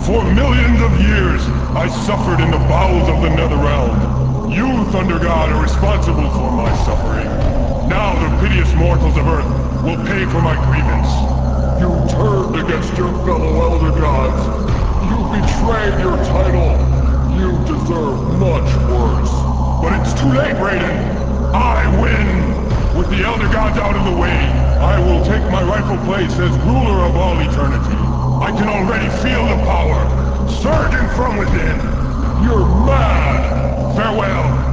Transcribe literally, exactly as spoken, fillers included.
For millions of years, I suffered in the bowels of the Netherrealm. You, Thunder God, are responsible for my suffering. Now the piteous mortals of Earth will pay for my grievance. You turned against your fellow Elder Gods. You betrayed your title. You deserve much worse. But it's too late, Raiden. I win! With the Elder Gods out of the way, I will take my rightful place as ruler of all eternity. I can already feel the power, surging from within. You're mad! Farewell!